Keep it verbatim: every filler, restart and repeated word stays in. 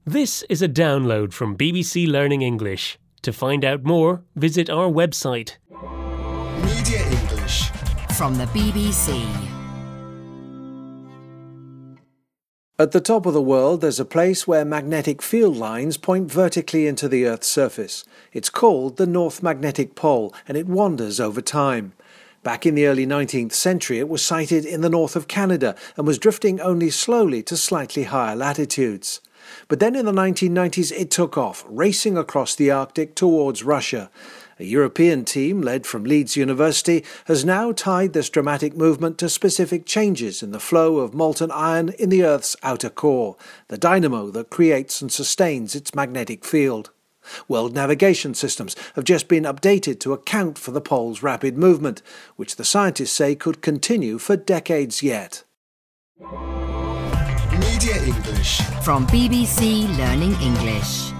This is a download from B B C Learning English. To find out more, visit our website. Media English from the B B C. At the top of the world, there's a place where magnetic field lines point vertically into the Earth's surface. It's called the North Magnetic Pole, and it wanders over time. Back in the early nineteenth century, it was sighted in the north of Canada and was drifting only slowly to slightly higher latitudes. But then in the nineteen nineties, it took off, racing across the Arctic towards Russia. A European team, led from Leeds University, has now tied this dramatic movement to specific changes in the flow of molten iron in the Earth's outer core, the dynamo that creates and sustains its magnetic field. World navigation systems have just been updated to account for the pole's rapid movement, which the scientists say could continue for decades yet. Media English From B B C Learning English.